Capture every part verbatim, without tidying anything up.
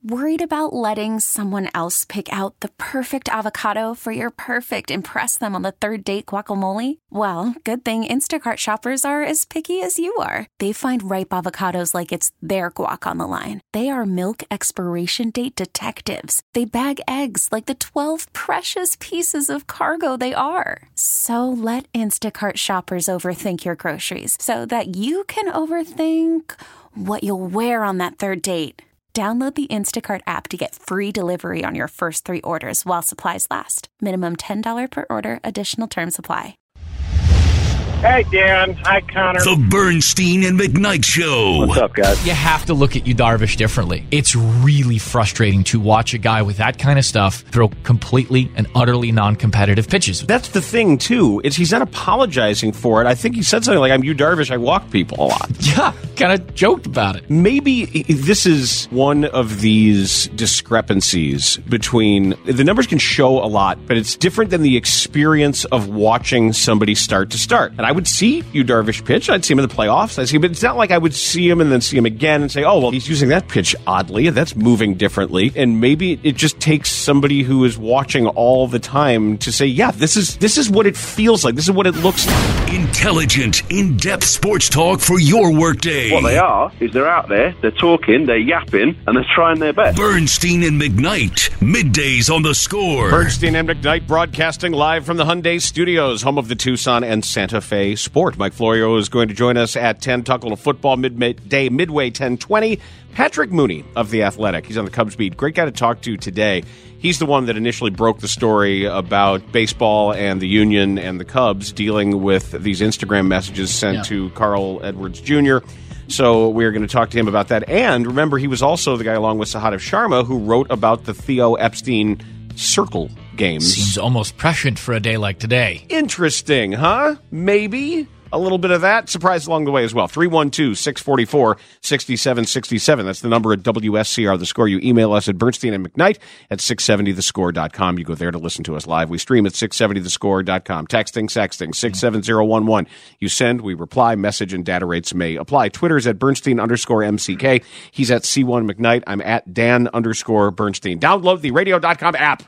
Worried about letting someone else pick out the perfect avocado for your perfect impress them on the third date guacamole? Well, good thing Instacart shoppers are as picky as you are. They find ripe avocados like it's their guac on the line. They are milk expiration date detectives. They bag eggs like the twelve precious pieces of cargo they are. So let Instacart shoppers overthink your groceries so that you can overthink what you'll wear on that third date. Download the Instacart app to get free delivery on your first three orders while supplies last. Minimum ten dollars per order. Additional terms apply. Hey, Dan. Hi, Connor. The Bernstein and McKnight Show. What's up, guys? You have to look at Yu Darvish differently. It's really frustrating to watch a guy with that kind of stuff throw completely and utterly non-competitive pitches. That's the thing, too, is he's not apologizing for it. I think he said something like, I'm Yu Darvish, I walk people a lot. Yeah, kind of joked about it. Maybe this is one of these discrepancies between, the numbers can show a lot, but it's different than the experience of watching somebody start to start. And I would see Yu Darvish pitch. I'd see him in the playoffs. I see him, but it's not like I would see him and then see him again and say, oh, well, he's using that pitch oddly. That's moving differently. And maybe it just takes somebody who is watching all the time to say, yeah, this is this is what it feels like. This is what it looks like. Intelligent, in-depth sports talk for your workday. What they are is they're out there, they're talking, they're yapping, and they're trying their best. Bernstein and McKnight, middays on the Score. Bernstein and McKnight broadcasting live from the Hyundai Studios, home of the Tucson and Santa Fe Sport. Mike Florio is going to join us at ten. Talk a little football midday, midway ten twenty. Patrick Mooney of The Athletic. He's on the Cubs beat. Great guy to talk to today. He's the one that initially broke the story about baseball and the Union and the Cubs dealing with these Instagram messages sent yeah. to Carl Edwards Junior So we're going to talk to him about that. And remember, he was also the guy along with Sahadev Sharma who wrote about the Theo Epstein circle games. Seems almost prescient for a day like today. Interesting, huh? Maybe. A little bit of that. Surprise along the way as well. three one two, six four four, six seven six seven. That's the number at W S C R The Score. You email us at Bernstein and McKnight at six seventy the score dot com. You go there to listen to us live. We stream at six seventy the score dot com. Texting, sexting, six seven zero one one. You send, we reply, message, and data rates may apply. Twitter's at Bernstein underscore M C K. He's at C one McKnight. I'm at Dan underscore Bernstein. Download the radio dot com app.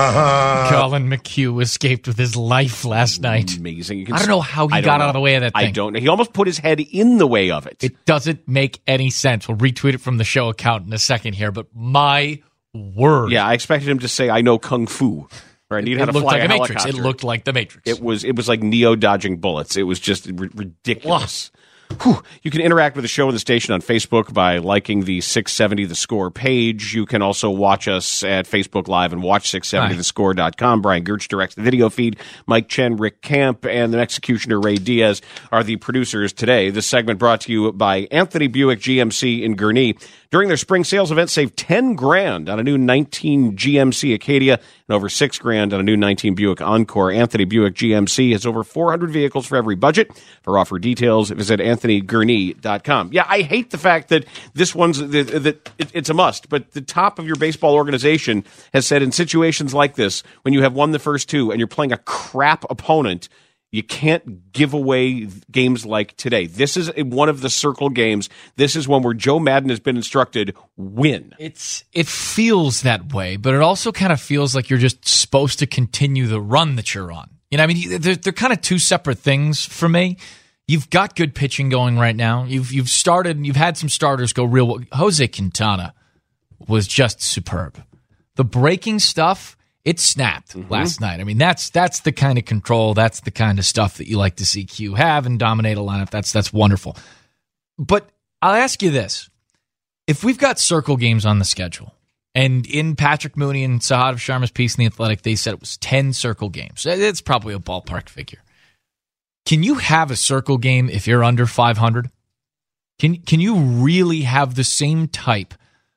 Colin McHugh escaped with his life last night. Amazing. You can I don't know how he got know. out of the way of that thing. I don't know. He almost put his head in the way of it. It doesn't make any sense. We'll retweet it from the show account in a second here, but my word. Yeah, I expected him to say, I know Kung Fu. Or I need it, how it to looked fly like a, a Matrix. helicopter. It looked like the Matrix. It was, it was like Neo dodging bullets. It was just r- ridiculous. Whew. You can interact with the show and the station on Facebook by liking the six seventy The Score page. You can also watch us at Facebook Live and watch six seventy the score dot com. Brian Gertz directs the video feed. Mike Chen, Rick Camp, and the executioner Ray Diaz are the producers today. This segment brought to you by Anthony Buick G M C in Gurnee. During their spring sales event, save ten grand on a new nineteen G M C Acadia and over six grand on a new nineteen Buick Encore. Anthony Buick G M C has over four hundred vehicles for every budget. For offer details, visit anthony gurnee dot com. Yeah, I hate the fact that this one's that, that it, it's a must, but the top of your baseball organization has said in situations like this, when you have won the first two and you're playing a crap opponent, you can't give away games like today. This is one of the circle games. This is one where Joe Madden has been instructed, win. It's It feels that way, but it also kind of feels like you're just supposed to continue the run that you're on. You know, I mean, they're, they're kind of two separate things for me. You've got good pitching going right now. You've you've started, you've had some starters go real well. Jose Quintana was just superb. The breaking stuff, it snapped mm-hmm. last night. I mean, that's that's the kind of control, that's the kind of stuff that you like to see Q have and dominate a lineup. That's that's wonderful. But I'll ask you this. If we've got circle games on the schedule, and in Patrick Mooney and Sahadev Sharma's piece in The Athletic, they said it was ten circle games. It's probably a ballpark figure. Can you have a circle game if you're under five hundred? Can can you really have the same type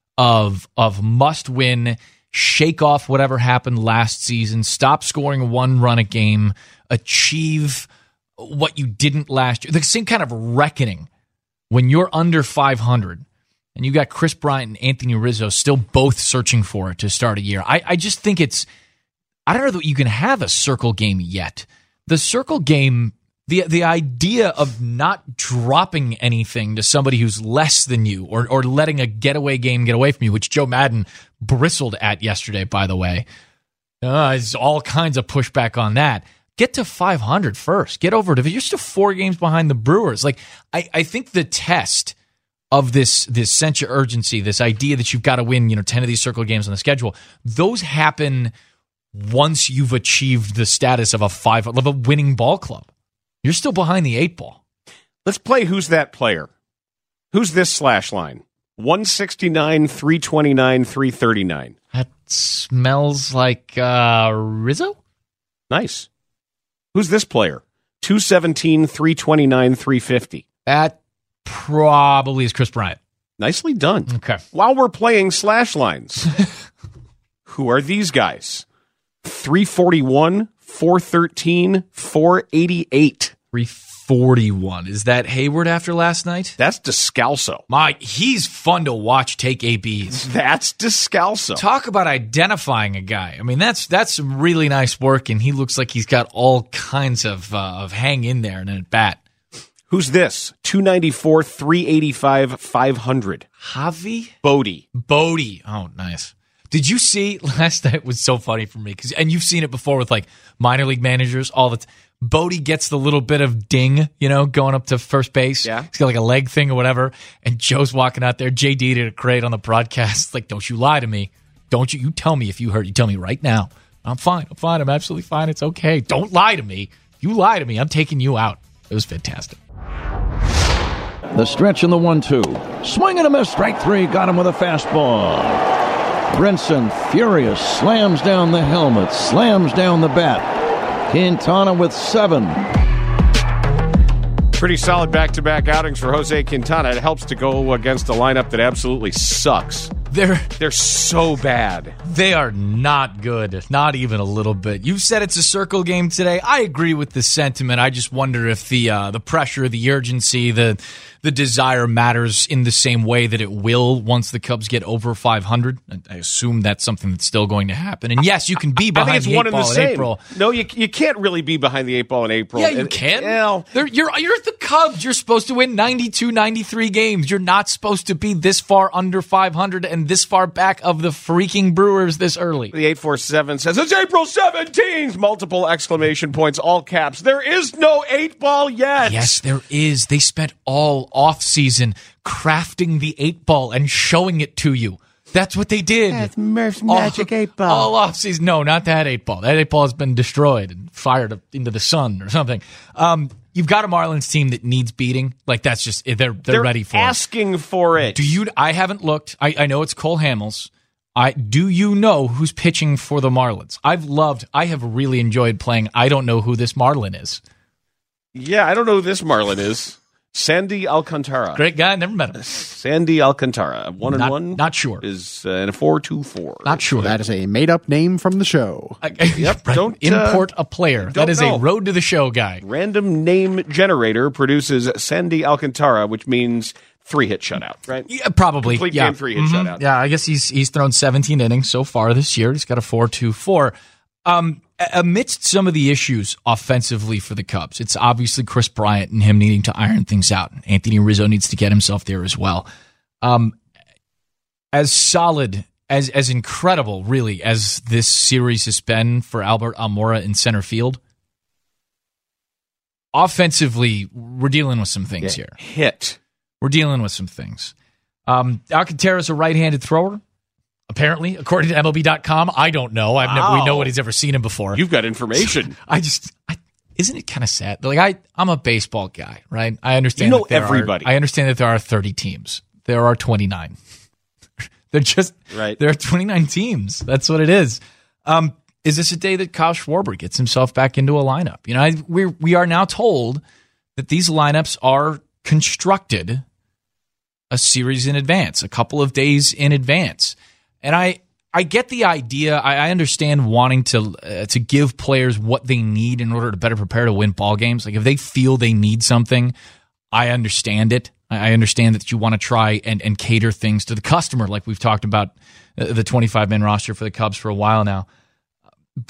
of of must-win, shake off whatever happened last season, stop scoring one run a game, achieve what you didn't last year? The same kind of reckoning when you're under five hundred and you got Chris Bryant and Anthony Rizzo still both searching for it to start a year. I, I just think it's – I don't know that you can have a circle game yet. The circle game – The the idea of not dropping anything to somebody who's less than you or or letting a getaway game get away from you, which Joe Madden bristled at yesterday, by the way. Uh, there's all kinds of pushback on that. Get to five hundred first. Get over to you're still four games behind the Brewers. Like I, I think the test of this this sense of urgency, this idea that you've got to win, you know, ten of these circle games on the schedule, those happen once you've achieved the status of a five of a winning ball club. You're still behind the eight ball. Let's play Who's That Player? Who's this slash line? one sixty-nine, three twenty-nine, three thirty-nine. That smells like uh, Rizzo? Nice. Who's this player? two seventeen, three twenty-nine, three fifty. That probably is Chris Bryant. Nicely done. Okay. While we're playing slash lines, who are these guys? three forty-one, four thirteen, four eighty-eight. three forty-one. Is that Hayward after last night? That's Descalso. My, he's fun to watch take A Bs. That's Descalso. Talk about identifying a guy. I mean, that's that's some really nice work, and he looks like he's got all kinds of uh, of hang in there and at bat. Who's this? two ninety-four, three eighty-five, five hundred. Javi? Bodie. Bodie. Oh, nice. Did you see last night was so funny for me because and you've seen it before with like minor league managers all the time. Bodie gets the little bit of ding, you know, going up to first base. Yeah. He's got like a leg thing or whatever. And Joe's walking out there. J D did it great on the broadcast. Like, don't you lie to me. Don't you? You tell me if you heard. You tell me right now. I'm fine. I'm fine. I'm absolutely fine. It's okay. Don't lie to me. You lie to me. I'm taking you out. It was fantastic. The stretch in the one two. Swing and a miss. Strike three. Got him with a fastball. Brinson, furious, slams down the helmet, slams down the bat. Quintana with seven. Pretty solid back-to-back outings for Jose Quintana. It helps to go against a lineup that absolutely sucks. They're They're so bad. They are not good, not even a little bit. You said it's a circle game today. I agree with the sentiment. I just wonder if the uh, the pressure, the urgency, the the desire matters in the same way that it will once the Cubs get over five hundred. I assume that's something that's still going to happen. And yes, you can be behind I think it's the one eight and the ball in same. April. No, you you can't really be behind the eight ball in April. Yeah, you And- can. Well, They're, you're you're the Cubs. You're supposed to win ninety-two, ninety-three games. You're not supposed to be this far under five hundred and this far back of the freaking Brewers this early. the eight four seven says, it's April seventeenth! Multiple exclamation points, all caps. There is no eight ball yet. Yes, there is. They spent all offseason crafting the eight ball and showing it to you. That's what they did. That's Murph's magic all, eight ball. All offseason. No, not that eight ball. That eight ball has been destroyed and fired into the sun or something. Um, you've got a Marlins team that needs beating. Like, that's just, they're they're, They're ready for asking it. for it. Do you, I haven't looked. I, I know it's Cole Hamels. I do you know who's pitching for the Marlins? I've loved, I have really enjoyed playing I don't know who this Marlin is. Yeah, I don't know who this Marlin is. Sandy Alcantara. Great guy, never met him. Sandy Alcantara. One and Not- one. not sure. Is uh, in a four two four. Not sure. That is a made-up name from the show. Yep. Right. Don't, uh, Import a player. That don't is know. a road to the show guy. Random name generator produces Sandy Alcantara, which means three hit shutout, right? Yeah, probably. Complete yeah. game three hit Mhm. shutout. Yeah, I guess he's he's thrown seventeen innings so far this year. He's got a four two four. Um, amidst some of the issues offensively for the Cubs, it's obviously Chris Bryant and him needing to iron things out. Anthony Rizzo needs to get himself there as well. Um, as solid, as as incredible, really, as this series has been for Albert Almora in center field, offensively, we're dealing with some things Yeah. here. Hit. We're dealing with some things. Um, Alcantara's a right-handed thrower, apparently, according to M L B dot com. I don't know. I've never, we Wow. nobody's ever seen him before. You've got information. I just, I, isn't it kind of sad? Like I, I'm a baseball guy, right? I understand. You know that there everybody. Are, I understand that there are thirty teams. There are twenty-nine. They're just Right. There are twenty-nine teams. That's what it is. Um, is this a day that Kyle Schwarber gets himself back into a lineup? You know, I, we we are now told that these lineups are constructed a series in advance, a couple of days in advance. And I I get the idea. I, I understand wanting to uh, to give players what they need in order to better prepare to win ball games. Like if they feel they need something, I understand it. I I understand that you want to try and, and cater things to the customer, like we've talked about uh, the twenty-five man roster for the Cubs for a while now. But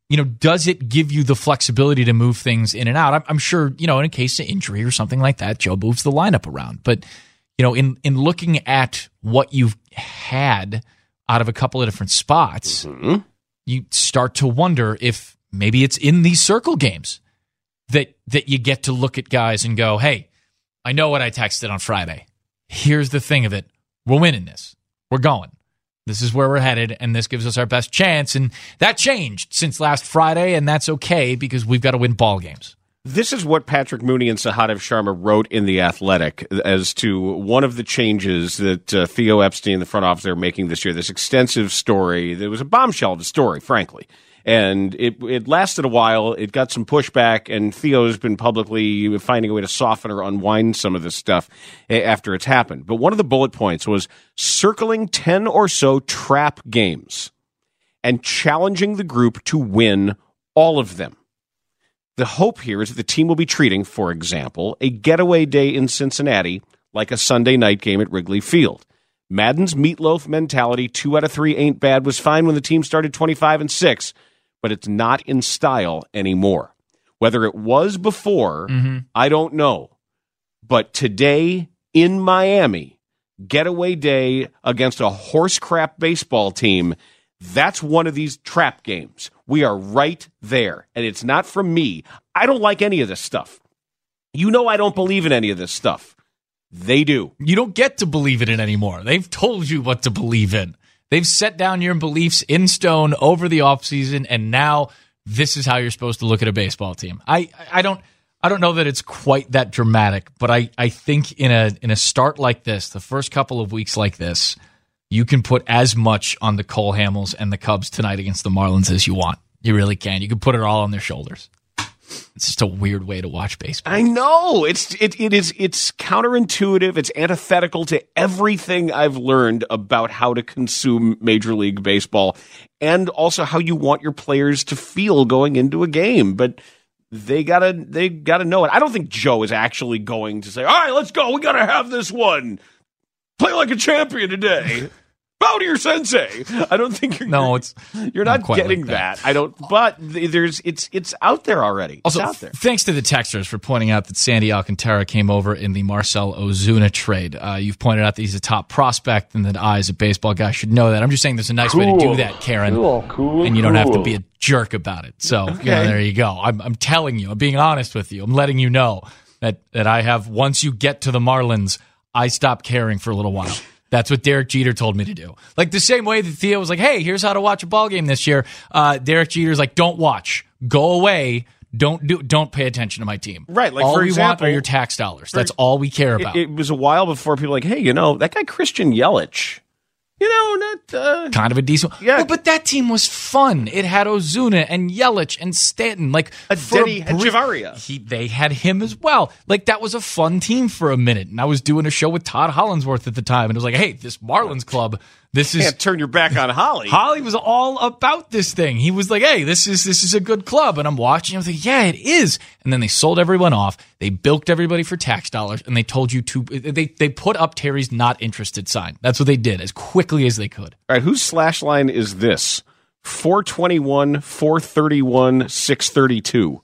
you know, does it give you the flexibility to move things in and out? I'm, I'm sure, you know, in a case of injury or something like that, Joe moves the lineup around. But, you know, in, in looking at what you've had out of a couple of different spots, mm-hmm. you start to wonder if maybe it's in these circle games that that you get to look at guys and go, hey, I know what I texted on Friday. Here's the thing of it. We're winning this. We're going. This is where we're headed, and this gives us our best chance. And that changed since last Friday, and that's okay because we've got to win ball games. This is what Patrick Mooney and Sahadev Sharma wrote in The Athletic as to one of the changes that uh, Theo Epstein, the front office, are making this year. This extensive story. There was a bombshell of a story, frankly. And it it lasted a while. It got some pushback, and Theo's been publicly finding a way to soften or unwind some of this stuff after it's happened. But one of the bullet points was circling ten or so trap games and challenging the group to win all of them. The hope here is that the team will be treating, for example, a getaway day in Cincinnati like a Sunday night game at Wrigley Field. Madden's meatloaf mentality, two out of three ain't bad, was fine when the team started twenty-five and six. But it's not in style anymore. Whether it was before, mm-hmm. I don't know. But today in Miami, getaway day against a horse crap baseball team, that's one of these trap games. We are right there. And it's not from me. I don't like any of this stuff. You know I don't believe in any of this stuff. They do. You don't get to believe in it anymore. They've told you what to believe in. They've set down your beliefs in stone over the offseason, and now this is how you're supposed to look at a baseball team. I, I don't I don't know that it's quite that dramatic, but I, I think in a in a start like this, the first couple of weeks like this, you can put as much on the Cole Hamels and the Cubs tonight against the Marlins as you want. You really can. You can put it all on their shoulders. It's just a weird way to watch baseball. I know. It's it it is it's counterintuitive. It's antithetical to everything I've learned about how to consume Major League Baseball and also how you want your players to feel going into a game. But they gotta they gotta know it. I don't think Joe is actually going to say, all right, let's go. We gotta have this one. Play like a champion today. Bow to your sensei. I don't think you're. No, it's you're not, not getting like that. that. I don't. But there's it's it's out there already. Also, it's out there. Thanks to the texters for pointing out that Sandy Alcantara came over in the Marcell Ozuna trade. Uh, you've pointed out that he's a top prospect, and that I, as a baseball guy, should know that. I'm just saying there's a nice cool. way to do that, Karen. Cool, cool, and you don't cool. have to be a jerk about it. So okay. you know, there you go. I'm I'm telling you. I'm being honest with you. I'm letting you know that that I have. Once you get to the Marlins, I stop caring for a little while. That's what Derek Jeter told me to do. Like the same way that Theo was like, hey, here's how to watch a ball game this year. Uh, Derek Jeter's like, don't watch. Go away. Don't do. Don't pay attention to my team. Right. Like, all for we example, want are your tax dollars. That's all we care about. It, it was a while before people were like, hey, you know, that guy Christian Yelich, you know, not uh, kind of a decent. Yeah, well, but that team was fun. It had Ozuna and Yelich and Stanton. Like a Denny Echevarria. He they had him as well. Like that was a fun team for a minute. And I was doing a show with Todd Hollinsworth at the time, and it was like, hey, this Marlins club. This you is can't turn your back on Holly. Holly was all about this thing. He was like, "Hey, this is this is a good club," and I'm watching. I was like, "Yeah, it is." And then they sold everyone off. They bilked everybody for tax dollars, and they told you to. They they put up Terry's not interested sign. That's what they did as quickly as they could. All right, whose slash line is this? four twenty-one, four thirty-one, six thirty-two.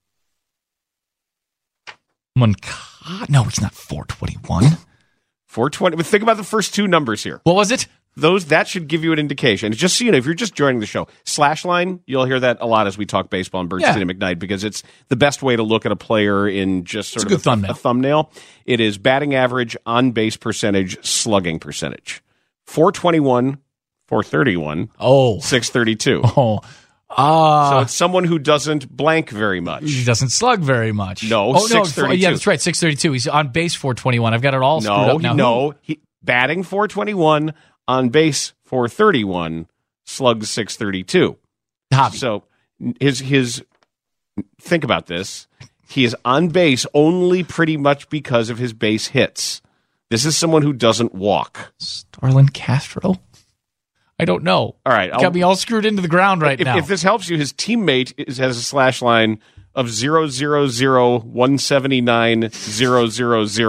Moncada? No, it's not four twenty-one. four twenty. But think about the first two numbers here. What was it? Those that should give you an indication. Just so you know, if you're just joining the show, slash line, you'll hear that a lot as we talk baseball on Bernstein yeah. and McKnight because it's the best way to look at a player in just sort it's of a, a, thumbnail. a thumbnail. It is batting average, on base percentage, slugging percentage. four twenty-one, four thirty-one, oh, six thirty-two. Oh, ah, uh, so it's someone who doesn't blank very much. He doesn't slug very much. No, oh, six thirty-two. No, yeah, that's right, six thirty-two. He's on base four twenty-one. I've got it all screwed no, up now. No, he, batting four twenty-one, on base four thirty-one, slugs six thirty-two. Hobby. So his his think about this. He is on base only pretty much because of his base hits. This is someone who doesn't walk. Starlin Castro? I don't know. All right. Got me all screwed into the ground right if, now. If this helps you, his teammate is, has a slash line of zero zero zero one seventy nine zero zero zero.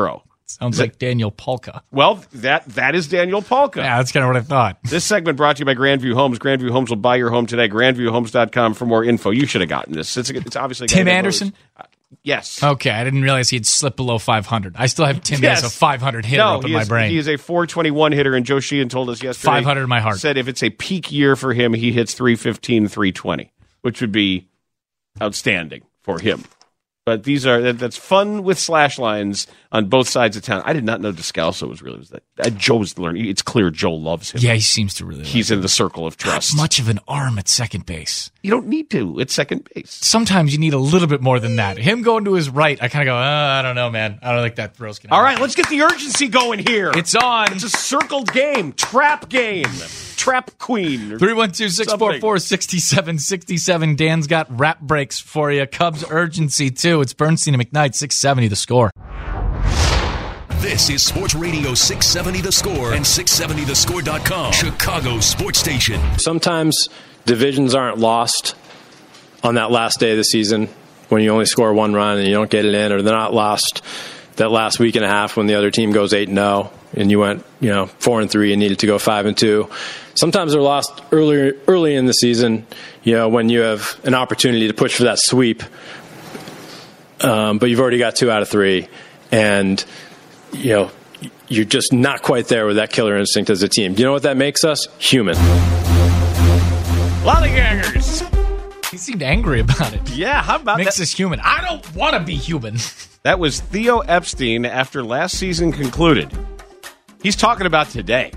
Sounds like Daniel Polka. Well, that that is Daniel Polka. Yeah, that's kind of what I thought. This segment brought to you by Grandview Homes. Grandview Homes will buy your home today. grandview homes dot com for more info. You should have gotten this. It's, it's obviously a guy Tim that Anderson? knows. Uh, yes. Okay, I didn't realize he'd slip below five hundred. I still have Tim Yes. as a five hundred hitter No, up in he my is, brain. he is a four twenty-one hitter, and Joe Sheehan told us yesterday. five hundred in my heart. Said if it's a peak year for him, he hits three fifteen, three twenty, which would be outstanding for him. But these are that, that's fun with slash lines on both sides of town. I did not know Descalso was really was that. Uh, Joe's learning. It's clear Joe loves him. Yeah, he seems to really. He's like in the circle of trust. Not much of an arm at second base. You don't need to at second base. Sometimes you need a little bit more than that. Him going to his right, I kind of go, uh, I don't know, man. I don't think that throw's gonna. All right, let's get the urgency going here. It's on. It's a circled game, trap game, trap queen. three one two, six four four, six seven six seven. Dan's got rap breaks for you. Cubs urgency, too. It's Bernstein and McKnight, six seventy The Score. This is Sports Radio six seventy The Score and six seventy the score dot com, Chicago sports station. Sometimes divisions aren't lost on that last day of the season when you only score one run and you don't get it in, or they're not lost that last week and a half when the other team goes eight and oh and you went, you know, four and three and needed to go five and two. Sometimes they're lost early early in the season, you know, when you have an opportunity to push for that sweep, um, but you've already got two out of three, and you know, you're just not quite there with that killer instinct as a team. You know what that makes us? Human. Lollygaggers. He seemed angry about it. Yeah, how about Makes that? us human. I don't want to be human. That was Theo Epstein after last season concluded. He's talking about today.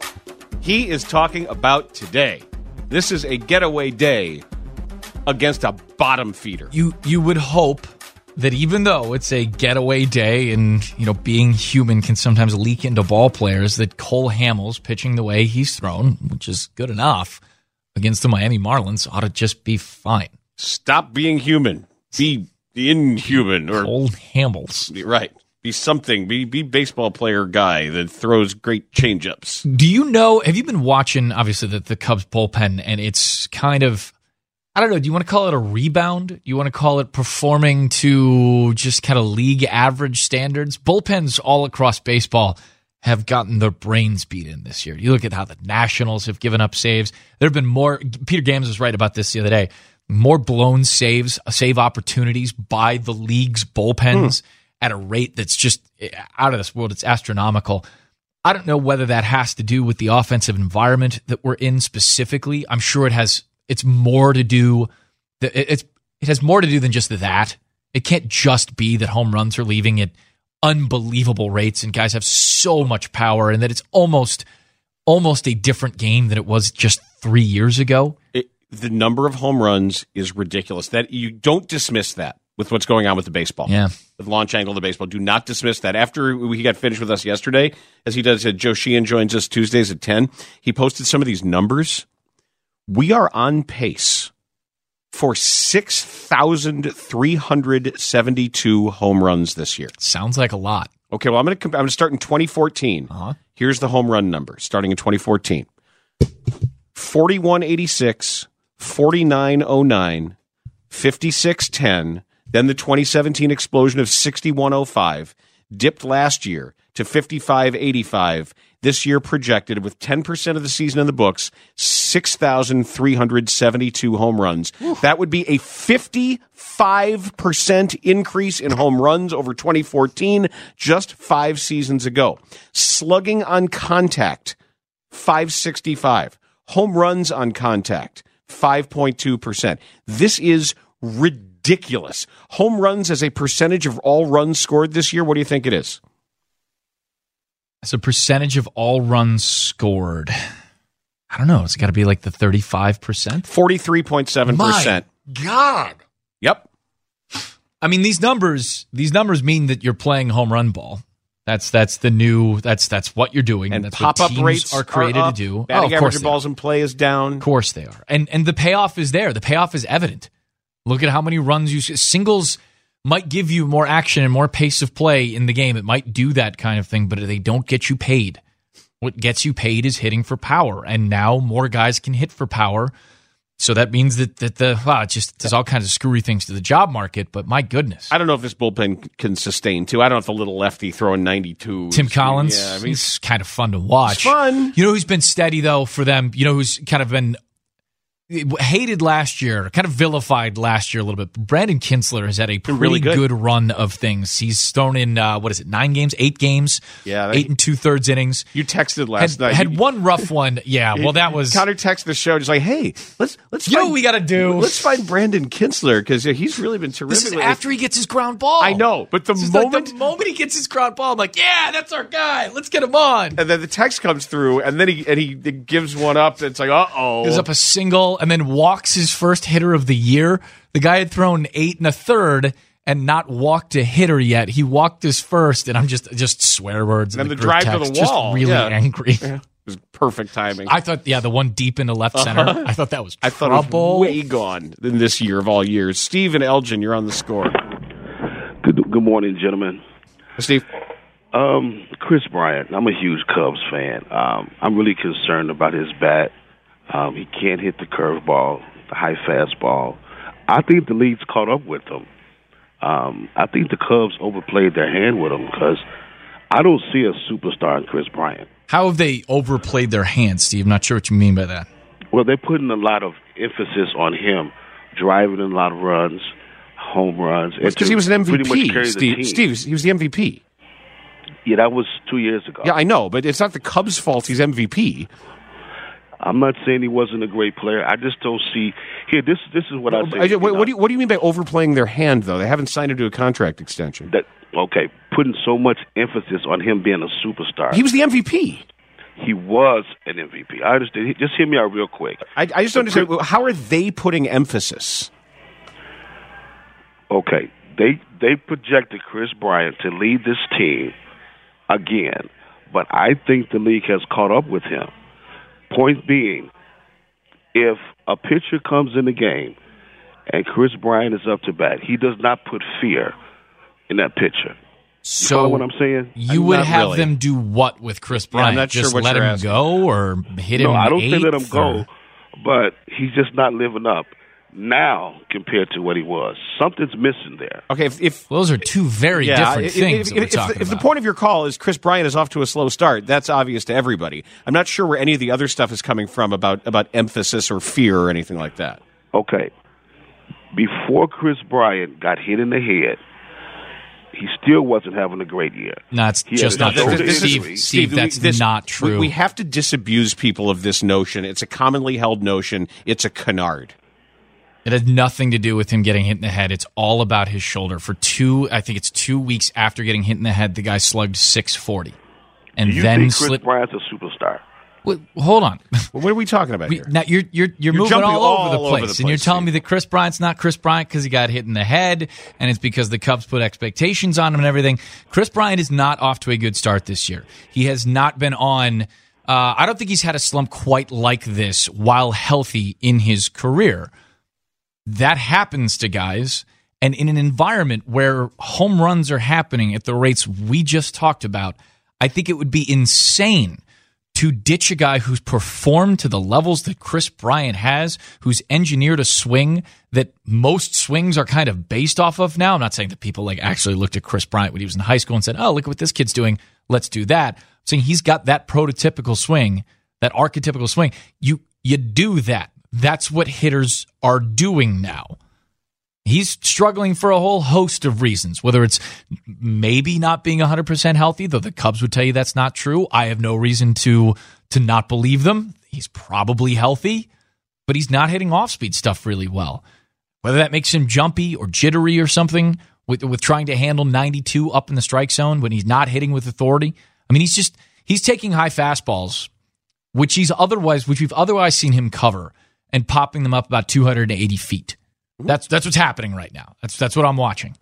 He is talking about today. This is a getaway day against a bottom feeder. You you would hope that even though it's a getaway day and, you know, being human can sometimes leak into ball players, that Cole Hamels pitching the way he's thrown, which is good enough, against the Miami Marlins ought to just be fine. Stop being human. Be inhuman. Or Cole Hamels. Right. Be something. Be be baseball player guy that throws great changeups. Do you know, have you been watching, obviously, the, the Cubs bullpen, and it's kind of, I don't know, do you want to call it a rebound? Do you want to call it performing to just kind of league average standards? Bullpens all across baseball have gotten their brains beat in this year. You look at how the Nationals have given up saves. There have been more, Peter Games was right about this the other day, more blown saves, save opportunities by the league's bullpens hmm. at a rate that's just out of this world. It's astronomical. I don't know whether that has to do with the offensive environment that we're in specifically. I'm sure it has. It's more to do. It's it has more to do than just that. It can't just be that home runs are leaving at unbelievable rates and guys have so much power, and that it's almost almost a different game than it was just three years ago. It, the number of home runs is ridiculous. That you don't dismiss that with what's going on with the baseball. Yeah, the launch angle of the baseball. Do not dismiss that. After he got finished with us yesterday, as he does, uh, Joe Sheehan joins us Tuesdays at ten. He posted some of these numbers. We are on pace for six thousand three hundred seventy-two home runs this year. Sounds like a lot. Okay, well, I'm going to I'm going to start in twenty fourteen. Uh-huh. Here's the home run number starting in twenty fourteen. forty-one eighty-six, forty-nine oh nine, fifty-six ten, then the twenty seventeen explosion of sixty-one oh five, dipped last year to fifty-five eighty-five. This year projected with ten percent of the season in the books, six thousand three hundred seventy-two home runs. Oof. That would be a fifty-five percent increase in home runs over twenty fourteen, just five seasons ago. Slugging on contact, five sixty-five. Home runs on contact, five point two percent. This is ridiculous. Home runs as a percentage of all runs scored this year, what do you think it is? As a percentage of all runs scored, I don't know. It's got to be like the thirty-five percent? forty-three point seven percent. My God. Yep. I mean, these numbers these numbers mean that you're playing home run ball. That's that's the new, that's that's what you're doing. And that's pop-up what teams rates are created are up. to do. Batting oh, average of balls in play is down. Of course they are. And, and the payoff is there. The payoff is evident. Look at how many runs you see. Singles might give you more action and more pace of play in the game. It might do that kind of thing, but they don't get you paid. What gets you paid is hitting for power, and now more guys can hit for power. So that means that, that the, wow, it just does all kinds of screwy things to the job market, but my goodness. I don't know if this bullpen can sustain, too. I don't know if the little lefty throwing ninety-two. Tim Collins, yeah, I mean, he's kind of fun to watch. It's fun. You know who's been steady, though, for them? You know who's kind of been hated last year, kind of vilified last year a little bit. Brandon Kinsler has had a pretty really good. good run of things. He's thrown in, uh, what is it, nine games, eight games? Yeah. That, eight and two-thirds innings. You texted last had, night. Had you, one rough one. Yeah, well, that was... Connor texted the show just like, hey, let's let's you find, know what we got to do? Let's find Brandon Kinsler because yeah, he's really been terrific. This is after he gets his ground ball. I know, but the moment... Like the moment he gets his ground ball, I'm like, yeah, that's our guy. Let's get him on. And then the text comes through, and then he and he gives one up that's like, uh-oh. Gives up a single and then walks his first hitter of the year. The guy had thrown eight and a third and not walked a hitter yet. He walked his first, and I'm just just swear words. And the, the drive text, to the wall. Just really yeah. angry. Yeah. It was perfect timing. I thought, yeah, the one deep into left center. Uh-huh. I thought that was I trouble. thought it was way gone in this year of all years. Steve and Elgin, you're on the score. Good, good morning, gentlemen. Steve? Um, Chris Bryant, I'm a huge Cubs fan. Um, I'm really concerned about his bat. Um, he can't hit the curveball, the high fastball. I think the league's caught up with him. Um, I think the Cubs overplayed their hand with him because I don't see a superstar in Chris Bryant. How have they overplayed their hand, Steve? I'm not sure what you mean by that. Well, they're putting a lot of emphasis on him, driving in a lot of runs, home runs. Because he was an M V P, pretty much carry the Steve. team. Steve, he was the M V P. Yeah, that was two years ago. Yeah, I know, but it's not the Cubs' fault he's M V P. I'm not saying he wasn't a great player. I just don't see here. This this is what I say. I, what, what do you what do you mean by overplaying their hand? Though they haven't signed him to a contract extension. That okay, putting so much emphasis on him being a superstar. He was the M V P. He was an M V P. I understand. Just hear me out real quick. I, I just don't understand. How are they putting emphasis? Okay, they they projected Chris Bryant to lead this team again, but I think the league has caught up with him. Point being, if a pitcher comes in the game and Chris Bryant is up to bat, he does not put fear in that pitcher. So you follow what I'm saying? You I'm would not have really. them do what with Chris Bryant? Yeah, I'm not just sure what let you're him asking. go or hit him? No, I don't eighth, say let him or... go, but he's just not living up now compared to what he was. Something's missing there. Okay, if, if Those are two very yeah, different if, things if, that we're if, talking if, if the about. point of your call is Chris Bryant is off to a slow start, that's obvious to everybody. I'm not sure where any of the other stuff is coming from about, about emphasis or fear or anything like that. Okay. Before Chris Bryant got hit in the head, he still wasn't having a great year. No, it's He just had not a true. shoulder Steve, injury. Steve, Steve, that's this- not we- true. We have to disabuse people of this notion. It's a commonly held notion. It's a canard. It has nothing to do with him getting hit in the head. It's all about his shoulder. For two, I think it's two weeks after getting hit in the head, the guy slugged six forty. And Do you then think Chris slipped. Bryant's a superstar? Wait, hold on. Well, what are we talking about We, here? now you're you're you're, You're moving jumping all, all over the over place, the and you're place, telling me Steve. that Chris Bryant's not Chris Bryant because he got hit in the head, and it's because the Cubs put expectations on him and everything. Chris Bryant is not off to a good start this year. He has not been on. Uh, I don't think he's had a slump quite like this while healthy in his career. That happens to guys, and in an environment where home runs are happening at the rates we just talked about, I think it would be insane to ditch a guy who's performed to the levels that Chris Bryant has, who's engineered a swing that most swings are kind of based off of now. I'm not saying that people like actually looked at Chris Bryant when he was in high school and said, oh, look at what this kid's doing. Let's do that. I'm saying he's got that prototypical swing, that archetypical swing. You you do that. That's what hitters are doing now. He's struggling for a whole host of reasons, whether it's maybe not being one hundred percent healthy, though the Cubs would tell you that's not true. I have no reason to to not believe them. He's probably healthy, but he's not hitting off-speed stuff really well. Whether that makes him jumpy or jittery or something with, with trying to handle ninety-two up in the strike zone when he's not hitting with authority. I mean, he's just he's taking high fastballs, which he's otherwise, which we've otherwise seen him cover, and popping them up about two hundred eighty feet. That's that's what's happening right now. That's that's what I'm watching.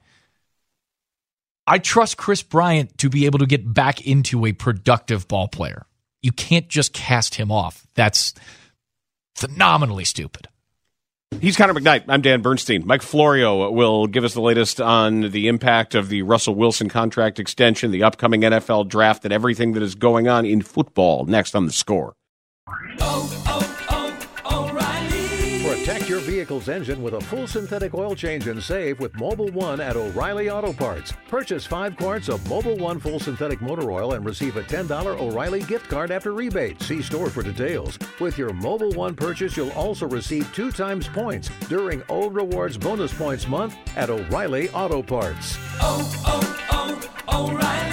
I trust Chris Bryant to be able to get back into a productive ball player. You can't just cast him off. That's phenomenally stupid. He's Connor McKnight. I'm Dan Bernstein. Mike Florio will give us the latest on the impact of the Russell Wilson contract extension, the upcoming N F L draft, and everything that is going on in football next on The Score. Oh, oh, oh, O'Reilly. For a Protect your vehicle's engine with a full synthetic oil change and save with Mobil one at O'Reilly Auto Parts. Purchase five quarts of Mobil one full synthetic motor oil and receive a ten dollars O'Reilly gift card after rebate. See store for details. With your Mobil one purchase, you'll also receive two times points during O Rewards Bonus Points Month at O'Reilly Auto Parts. Oh, oh, oh, O'Reilly.